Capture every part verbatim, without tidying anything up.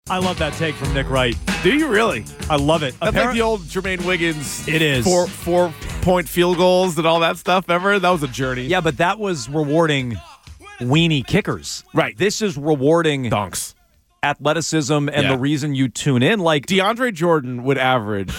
I love that take from Nick Wright. Do you really? I love it. That's Appar- like the old Jermaine Wiggins. It is. Four, four point field goals and all that stuff. Ever? That was a journey. Yeah, but that was rewarding weenie kickers. Right. This is rewarding Dunks. Athleticism and Yeah. the reason you tune in. Like DeAndre Jordan would average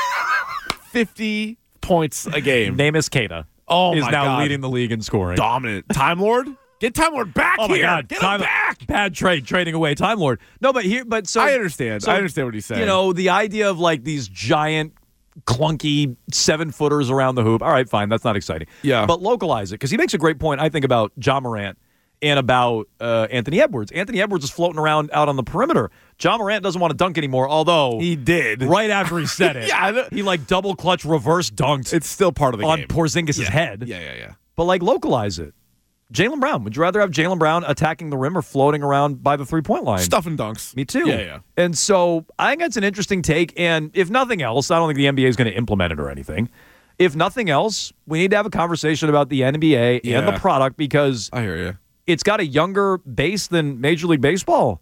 fifty points a game. Namus Keita Oh, is my now God. leading the league in scoring. Dominant. Time Lord? Get Time Lord back Oh my here. God! Get Time, him back. Bad trade, trading away Time Lord. No, but here, but so I understand. so, I understand what he's saying. You know, the idea of like these giant, clunky seven footers around the hoop. All right, fine, that's not exciting. Yeah. But localize it because he makes a great point. I think about Ja Morant and about uh, Anthony Edwards. Anthony Edwards is floating around out on the perimeter. Ja Morant doesn't want to dunk anymore, although he did right after he said it. Yeah, I know. He like double clutch reverse dunked. It's still part of the on game. Porzingis' yeah. head. Yeah, yeah, yeah. But like localize it. Jaylen Brown. Would you rather have Jaylen Brown attacking the rim or floating around by the three-point line? Stuff and dunks. Me too. Yeah, yeah. And so I think that's an interesting take. And if nothing else, I don't think the N B A is going to implement it or anything. If nothing else, we need to have a conversation about the N B A Yeah. and the product because I hear you. it's got a younger base than Major League Baseball.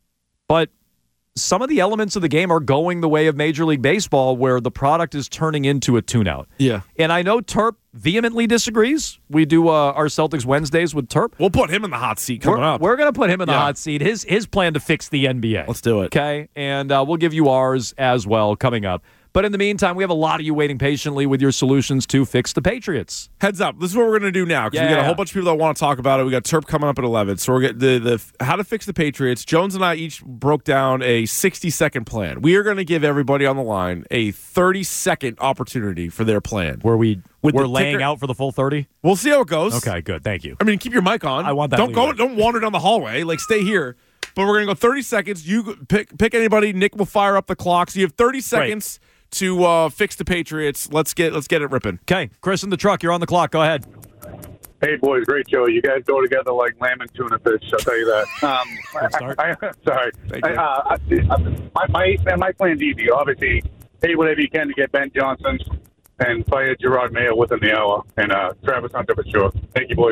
But some of the elements of the game are going the way of Major League Baseball where the product is turning into a tune-out. Yeah. And I know Terp vehemently disagrees. We do uh, our Celtics Wednesdays with Terp. We'll put him in the hot seat coming We're, up. we're going to put him in the Yeah. hot seat. His his plan to fix the N B A. Let's do it. Okay? And uh, we'll give you ours as well coming up. But in the meantime, we have a lot of you waiting patiently with your solutions to fix the Patriots. Heads up. This is what we're going to do now because we got a Yeah. whole bunch of people that want to talk about it. We got Terp coming up at eleven. So we're getting the, the how to fix the Patriots. Jones and I each broke down a sixty-second plan. We are going to give everybody on the line a thirty-second opportunity for their plan. Where we, With we're the laying ticker- out for the full thirty? We'll see how it goes. Okay, good. Thank you. I mean, keep your mic on. I want that Don't go. leeway. Don't wander down the hallway. Like, stay here. But we're gonna go thirty seconds. You pick pick anybody. Nick will fire up the clock. So you have thirty seconds to uh, fix the Patriots. Let's get let's get it ripping. Okay, Chris in the truck. You're on the clock. Go ahead. Hey, boys, great show. You guys go together like lamb and tuna fish, I'll tell you that. Um, start. I, I, sorry. Thank I, you. uh, I, my, my, my plan's easy. Obviously, pay whatever you can to get Ben Johnson and fire Gerard Mayo within the hour. And uh, Travis Hunter for sure. Thank you, boys.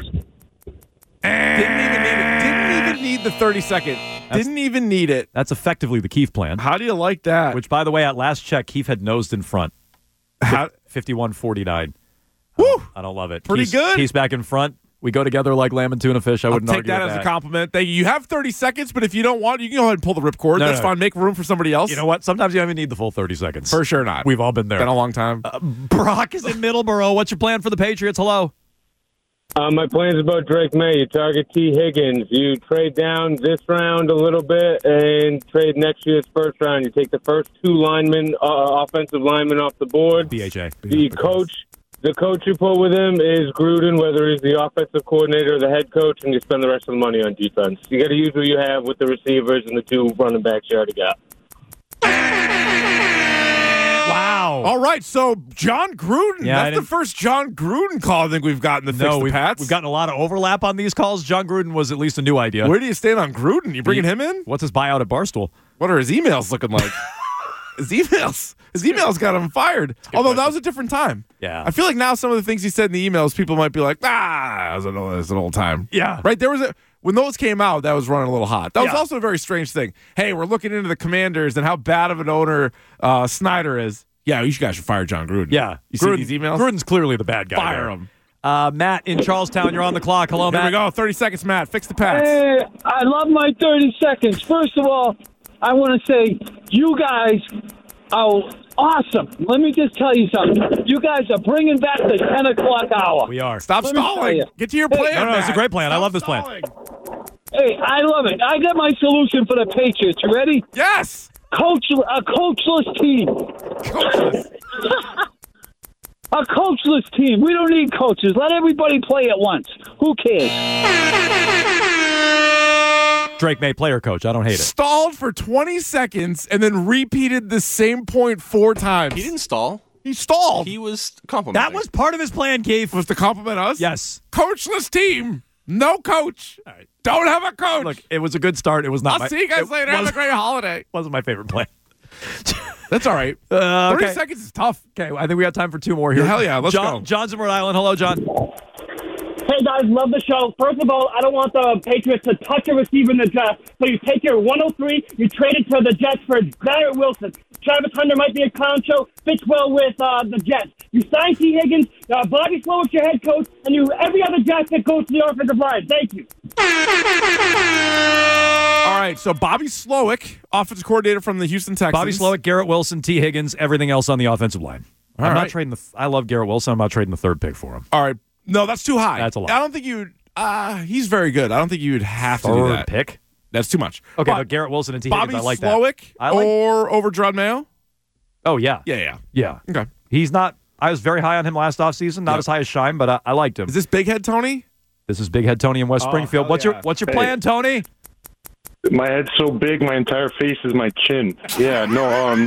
Didn't even need it. Didn't even need the thirty second. Didn't even need it. That's effectively the Keefe plan. How do you like that? Which, by the way, at last check, Keefe had nosed in front. How, fifty-one forty-nine. woo! I don't love it. Pretty Keith's, good. Keith's back in front. We go together like lamb and tuna fish. I I'll wouldn't take argue that with as that. a compliment. Thank you. You have thirty seconds, but if you don't want, you can go ahead and pull the ripcord. No, That's no. fine. Make room for somebody else. You know what? Sometimes you don't even need the full thirty seconds. For sure not. We've all been there. Been a long time. Uh, Brock is in Middleborough. What's your plan for the Patriots? Hello. Uh, my plan's about Drake May. You target T. Higgins. You trade down this round a little bit and trade next year's first round. You take the first two linemen, uh, offensive linemen off the board. B H A. The coach, the coach you put with him is Gruden, whether he's the offensive coordinator or the head coach, and you spend the rest of the money on defense. You got to use what you have with the receivers and the two running backs you already got. Wow. All right, so John Gruden. Yeah, I That's the didn't- first John Gruden call I think we've gotten to fix No, the we've, Pats. we've gotten a lot of overlap on these calls. John Gruden was at least a new idea. Where do you stand on Gruden? You bringing He- him in? What's his buyout at Barstool? What are his emails looking like? his emails. His emails got him fired. Although that was a different time. Yeah. I feel like now some of the things he said in the emails, people might be like, ah, that was an old, that was an old time. Yeah. Right? There was a when those came out, that was running a little hot. That was Yeah. also a very strange thing. Hey, we're looking into the Commanders and how bad of an owner uh, Snyder is. Yeah, you guys should fire John Gruden. Yeah. You Gruden, see these emails? Gruden's clearly the bad guy. Fire there. him. Uh, Matt in Charlestown, you're on the clock. Hello, Here Matt. we go. thirty seconds, Matt. Fix the Pats. Hey, I love my thirty seconds. First of all, I want to say you guys are awesome. Let me just tell you something. You guys are bringing back the ten o'clock hour. We are. Stop Let me tell stalling. you. Get to your Hey, plan. No, no, it's a Matt. great plan. I Stop love this plan. stalling. Hey, I love it. I got my solution for the Patriots. You ready? Yes. Coach, a coachless team. Coaches. A coachless team. We don't need coaches. Let everybody play at once. Who cares? Drake May, player coach. I don't hate it. Stalled for twenty seconds and then repeated the same point four times. He didn't stall. He stalled. He was complimenting. That was part of his plan, Keith. was to compliment us. Yes. Coachless team. No coach. Don't have a coach. Look, it was a good start. It was not I'll my, see you guys it later. Have a wasn't- great holiday. Wasn't my favorite plan. That's all right. Uh, thirty okay. seconds is tough. Okay, I think we got time for two more here. Yeah, hell yeah, let's John, go. John's in Rhode Island. Hello, John. Hey, guys, love the show. First of all, I don't want the Patriots to touch a receiver in the draft. So you take your one oh three, you trade it to the Jets for Garrett Wilson. Travis Hunter might be a clown show, fits well with uh, the Jets. You sign T. Higgins, uh, Bobby Slowick's your head coach, and you every other draft pick goes to the offensive line. Thank you. All right, so Bobby Slowick, offensive coordinator from the Houston Texans. Bobby Slowick, Garrett Wilson, T. Higgins, everything else on the offensive line. All I'm right. not trading the. I love Garrett Wilson. I'm not trading the third pick for him. All right. No, that's too high. That's a lot. I don't think you would. Uh, he's very good. I don't think you would have to do Third that. pick. That's too much. Okay, but but Garrett Wilson and T. Bobby Higgins, I like Slowick that. I like. or over Gerard Mayo? Oh yeah, Yeah, yeah. yeah. Okay. He's not. I was very high on him last offseason. Not Yep. as high as Shine, but I, I liked him. Is this Big Head Tony? This is Big Head Tony in West Oh, Springfield. hell What's yeah. your What's your Hey. plan, Tony? My head's so big, my entire face is my chin. Yeah, no, um,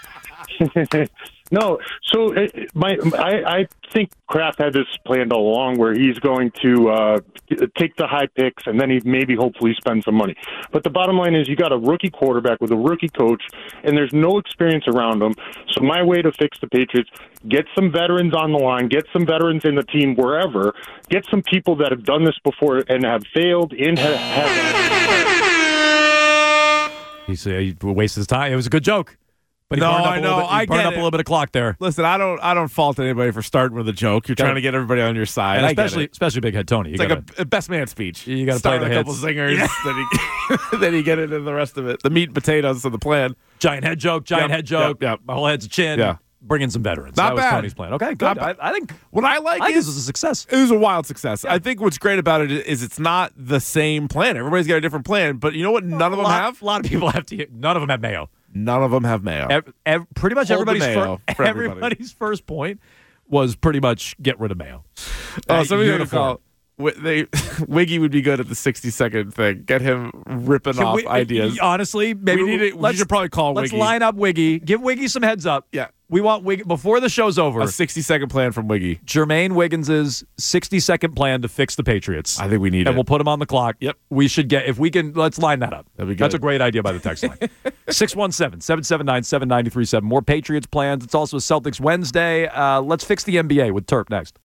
no. So uh, my, I, I think Kraft had this planned all along, where he's going to uh, take the high picks and then he maybe hopefully spend some money. But the bottom line is, you got a rookie quarterback with a rookie coach, and there's no experience around him. So my way to fix the Patriots: get some veterans on the line, get some veterans in the team wherever, get some people that have done this before and have failed and have. have He's, uh, he wasted his time. It was a good joke, but he No, burned up I a little know. bit, he I burned get up it. a little bit of clock there. Listen, I don't. I don't fault anybody for starting with a joke. You're Gotta- trying to get everybody on your side. And I get especially it. especially Big Head Tony. You It's like gotta- a, a best man speech. You gotta Start play with the a couple hits. zingers, then, you, then you get into the rest of it. The meat and potatoes of the plan. giant head joke, giant Yep, head joke. yep, yep. My whole head's a chin. Yeah. Bring in some veterans. Not that was bad. Tony's plan. Okay, Not good. I, bad. I think What I like I think is this was a success. it was a wild success. I think what's great about it is it's not the same plan. Everybody's got a different plan, but you know what? None of a them lot, have. A lot of people have to. None of them have Mayo. None of them have Mayo. Ev- ev- pretty much Hold the everybody's Mayo fir- for everybody. everybody's first point was pretty much get rid of Mayo. Oh, Uh, somebody's gonna uniform. call. Wi- They Wiggy would be good at the sixty second thing. Get him ripping Can off we- ideas. Honestly, maybe We need it- we let's- should probably call Let's Wiggy. line up Wiggy. Give Wiggy some heads up. Yeah. We want Wiggy before the show's over. A sixty second plan from Wiggy. Jermaine Wiggins's sixty second plan to fix the Patriots. I think we need and it. we'll put him on the clock. Yep. We should get if we can. Let's line that up. That'd be good. That's a great idea by the text line. six one seven, seven seven nine, seven nine three seven. More Patriots plans. It's also a Celtics Wednesday. Uh, let's fix the N B A with Terp next.